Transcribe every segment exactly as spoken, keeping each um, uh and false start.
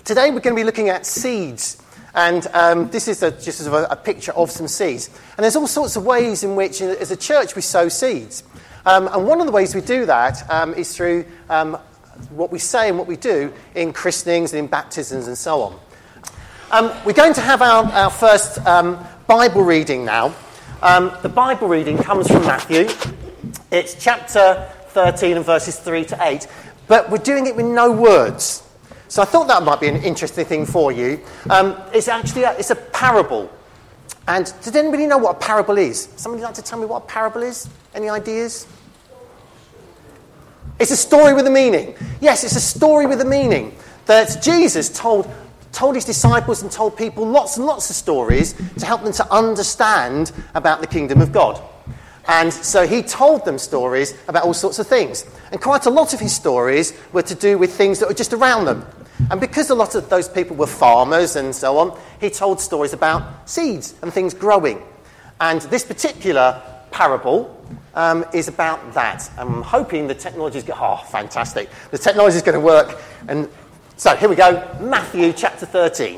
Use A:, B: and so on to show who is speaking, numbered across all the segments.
A: Today we're going to be looking at seeds. And um, this is a, just sort of a, a picture of some seeds. And there's all sorts of ways in which, as a church, we sow seeds. Um, and one of the ways we do that um, is through um, what we say and what we do in christenings and in baptisms and so on. Um, we're going to have our, our first um, Bible reading now. Um, the Bible reading comes from Matthew. It's chapter thirteen and verses three to eight. But we're doing it with no words. So I thought that might be an interesting thing for you. Um, it's actually a, it's a parable. And does anybody know what a parable is? Somebody like to tell me what a parable is? Any ideas? It's a story with a meaning. Yes, it's a story with a meaning. That Jesus told, told his disciples and told people lots and lots of stories to help them to understand about the kingdom of God. And so he told them stories about all sorts of things. And quite a lot of his stories were to do with things that were just around them. And because a lot of those people were farmers and so on, he told stories about seeds and things growing. And this particular parable um, is about that. I'm hoping the technology is going to... Oh, fantastic. The technology is going to work. And so here we go. Matthew chapter thirteen.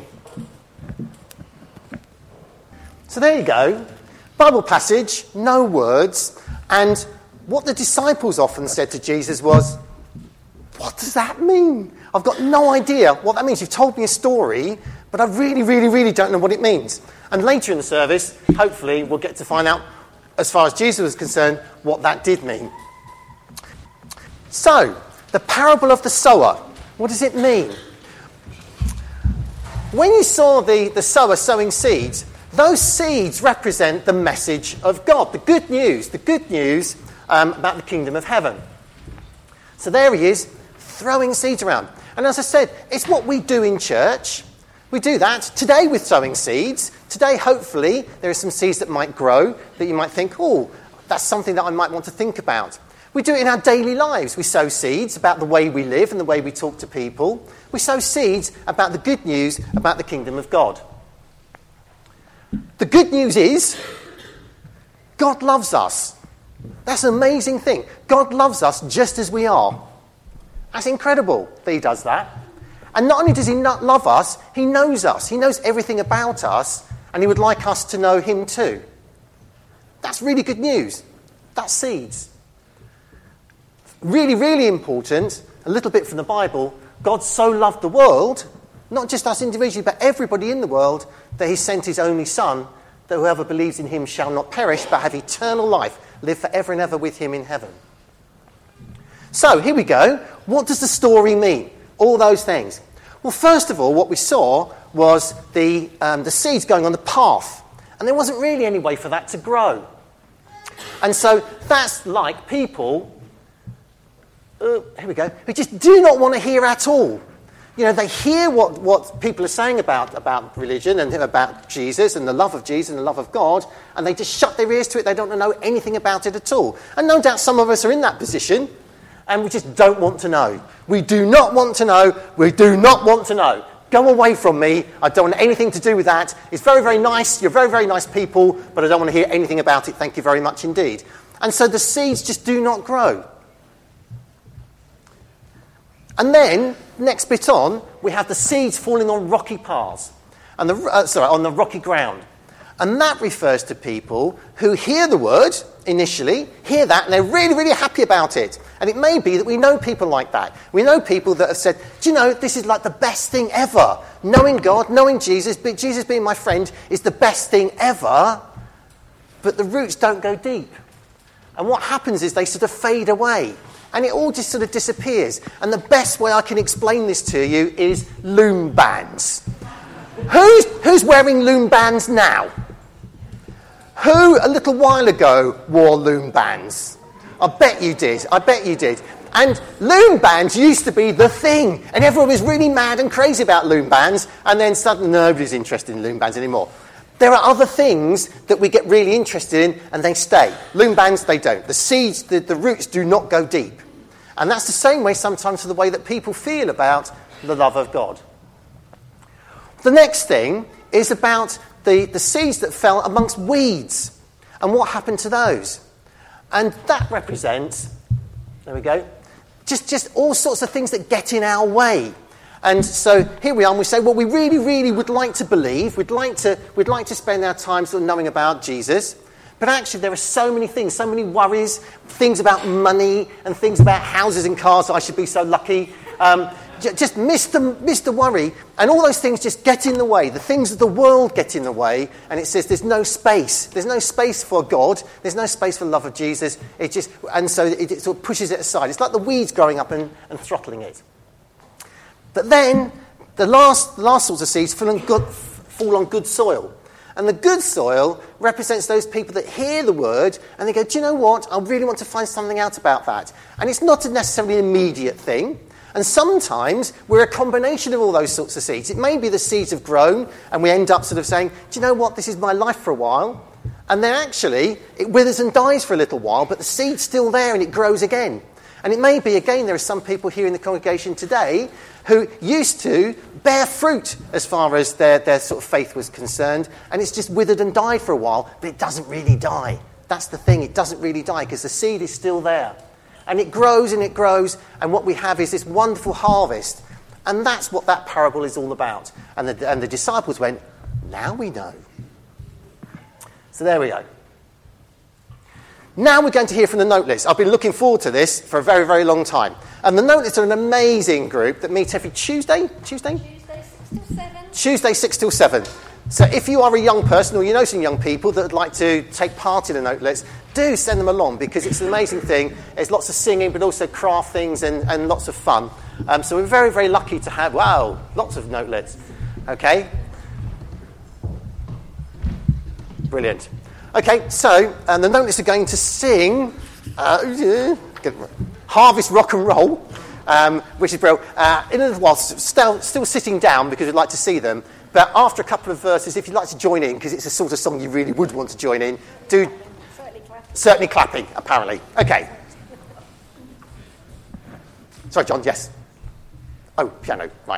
A: So there you go. Bible passage, no words. And what the disciples often said to Jesus was, what does that mean? I've got no idea what that means. You've told me a story, but I really, really, really don't know what it means. And later in the service, hopefully, we'll get to find out, as far as Jesus was concerned, what that did mean. So, the parable of the sower. What does it mean? When you saw the, the sower sowing seeds, those seeds represent the message of God, the good news, the good news um, about the kingdom of heaven. So there he is, throwing seeds around. And as I said, it's what we do in church. We do that today with sowing seeds. Today, hopefully, there are some seeds that might grow that you might think, oh, that's something that I might want to think about. We do it in our daily lives. We sow seeds about the way we live and the way we talk to people. We sow seeds about the good news about the kingdom of God. The good news is, God loves us. That's an amazing thing. God loves us just as we are. That's incredible that he does that. And not only does he not love us, he knows us. He knows everything about us, and he would like us to know him too. That's really good news. That's seeds. Really, really important, a little bit from the Bible, God so loved the world, not just us individually, but everybody in the world, that he sent his only Son, that whoever believes in him shall not perish, but have eternal life, live forever and ever with him in heaven. So, here we go. What does the story mean? All those things. Well, first of all, what we saw was the, um, the seeds going on the path. And there wasn't really any way for that to grow. And so, that's like people, uh, here we go, who just do not want to hear at all. You know, they hear what, what people are saying about, about religion and about Jesus and the love of Jesus and the love of God, and they just shut their ears to it. They don't know anything about it at all. And no doubt some of us are in that position, and we just don't want to know. We do not want to know. We do not want to know. Go away from me. I don't want anything to do with that. It's very, very nice. You're very, very nice people, but I don't want to hear anything about it. Thank you very much indeed. And so the seeds just do not grow. And then, next bit on, we have the seeds falling on rocky paths, and the uh, sorry, on the rocky ground. And that refers to people who hear the word initially, hear that, and they're really, really happy about it. And it may be that we know people like that. We know people that have said, do you know, this is like the best thing ever. Knowing God, knowing Jesus, but Jesus being my friend is the best thing ever. But the roots don't go deep. And what happens is they sort of fade away. And it all just sort of disappears. And the best way I can explain this to you is loom bands. Who's, who's wearing loom bands now? Who, a little while ago, wore loom bands? I bet you did. I bet you did. And loom bands used to be the thing. And everyone was really mad and crazy about loom bands. And then suddenly nobody's interested in loom bands anymore. There are other things that we get really interested in, and they stay. Loom bands, they don't. The seeds, the, the roots do not go deep. And that's the same way sometimes for the way that people feel about the love of God. The next thing is about the, the seeds that fell amongst weeds and what happened to those. And that represents, there we go, just, just all sorts of things that get in our way. And so here we are, and we say, well, we really, really would like to believe, we'd like to, we'd like to spend our time sort of knowing about Jesus. But actually, there are so many things, so many worries, things about money and things about houses and cars. I should be so lucky. Um, just miss the, miss the worry. And all those things just get in the way. The things of the world get in the way. And it says there's no space. There's no space for God. There's no space for the love of Jesus. It just, and so it, it sort of pushes it aside. It's like the weeds growing up and, and throttling it. But then the last, last sorts of seeds fall on good, fall on good soil. And the good soil represents those people that hear the word and they go, do you know what? I really want to find something out about that. And it's not a necessarily an immediate thing. And sometimes we're a combination of all those sorts of seeds. It may be the seeds have grown and we end up sort of saying, do you know what? This is my life for a while. And then actually it withers and dies for a little while, but the seed's still there and it grows again. And it may be, again, there are some people here in the congregation today who used to bear fruit as far as their, their sort of faith was concerned, and it's just withered and died for a while, but it doesn't really die. That's the thing, it doesn't really die because the seed is still there. And it grows and it grows, and what we have is this wonderful harvest. And that's what that parable is all about. And the, and the disciples went, now we know. So there we go. Now we're going to hear from the Noteless. I've been looking forward to this for a very, very long time. And the Noteless are an amazing group that meet every Tuesday. Tuesday?
B: Tuesday, six till seven.
A: Tuesday, six till seven. So if you are a young person or you know some young people that would like to take part in the Noteless, do send them along because it's an amazing thing. There's lots of singing, but also craft things and, and lots of fun. Um, so we're very, very lucky to have, wow, lots of Noteless. Okay? Brilliant. Okay, so um, the Noteless are going to sing uh, Harvest Rock and Roll, um, which is brilliant. Uh, in a little while, still, still sitting down because we'd like to see them. But after a couple of verses, if you'd like to join in, because it's a sort of song you really would want to join in, do
B: Certainly clapping.
A: certainly clapping, apparently. Okay. Sorry, John, yes. Oh, piano, right.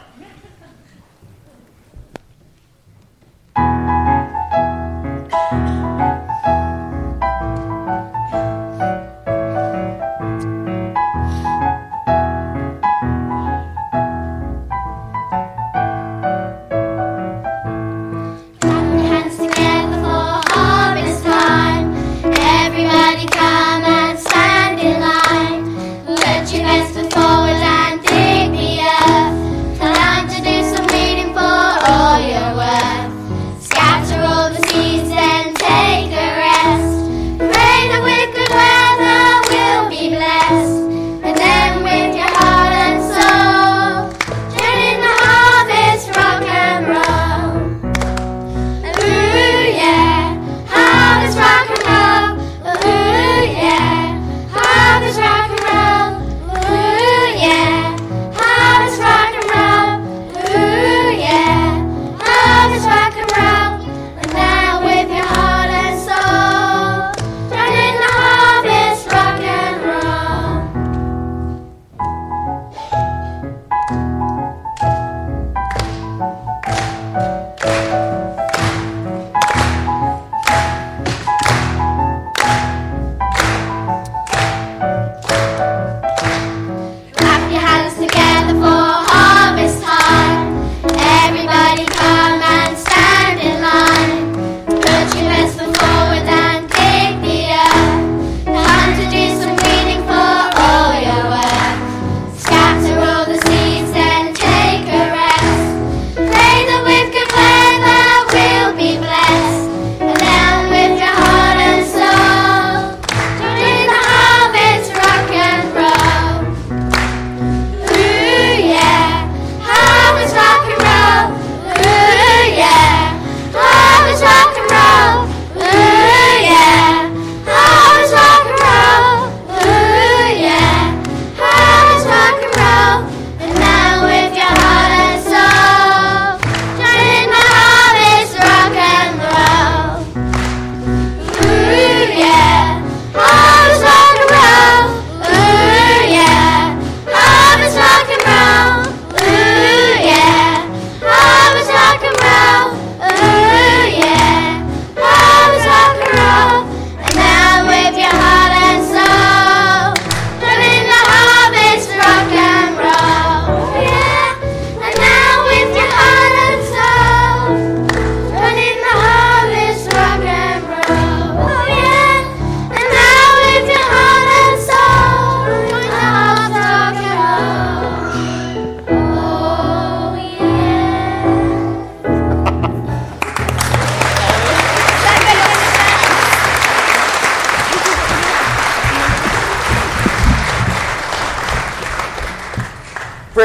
C: Let your best foot forward and dig the earth. Time to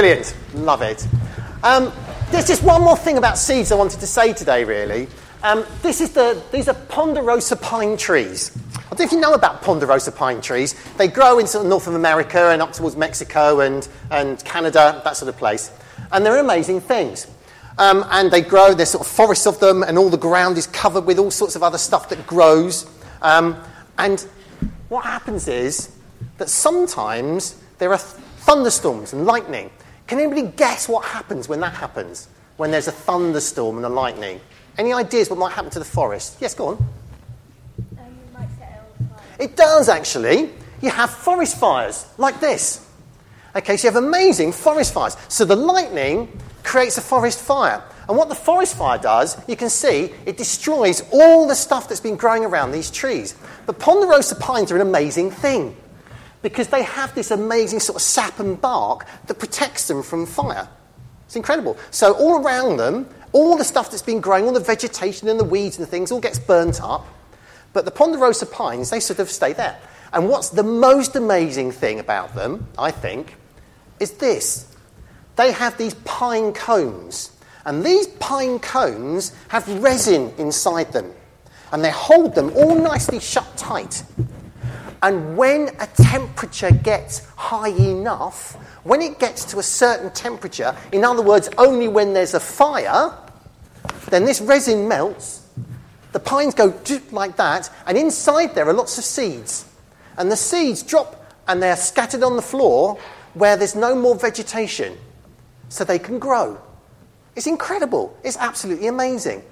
A: Brilliant. Love it. Um, there's just one more thing about seeds I wanted to say today, really. Um, this is the, these are ponderosa pine trees. I don't know if you know about ponderosa pine trees. They grow in sort of North of America and up towards Mexico and, and Canada, that sort of place. And they're amazing things. Um, and they grow, there's sort of forests of them, and all the ground is covered with all sorts of other stuff that grows. Um, and what happens is that sometimes there are thunderstorms and lightning. Can anybody guess what happens when that happens? When there's a thunderstorm and a lightning? Any ideas what might happen to the forest? Yes, go on.
B: Um, you might set it on fire.
A: It does, actually. You have forest fires, like this. Okay, so you have amazing forest fires. So the lightning creates a forest fire. And what the forest fire does, you can see, it destroys all the stuff that's been growing around these trees. But ponderosa pines are an amazing thing, because they have this amazing sort of sap and bark that protects them from fire. It's incredible. So all around them, all the stuff that's been growing, all the vegetation and the weeds and things, all gets burnt up. But the ponderosa pines, they sort of stay there. And what's the most amazing thing about them, I think, is this. They have these pine cones. And these pine cones have resin inside them. And they hold them all nicely shut tight. And when a temperature gets high enough, when it gets to a certain temperature, in other words, only when there's a fire, then this resin melts, the pines go like that, and inside there are lots of seeds. And the seeds drop, and they're scattered on the floor where there's no more vegetation, so they can grow. It's incredible. It's absolutely amazing.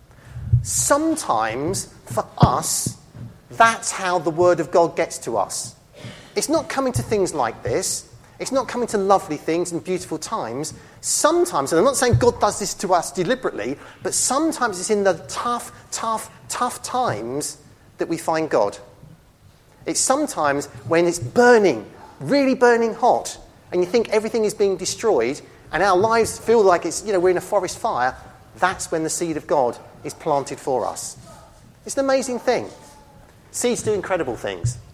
A: Sometimes, for us, that's how the Word of God gets to us. It's not coming to things like this. It's not coming to lovely things and beautiful times. Sometimes, and I'm not saying God does this to us deliberately, but sometimes it's in the tough, tough, tough times that we find God. It's sometimes when it's burning, really burning hot, and you think everything is being destroyed, and our lives feel like it's, you know, we're in a forest fire. That's when the seed of God is planted for us. It's an amazing thing. Seeds do incredible things.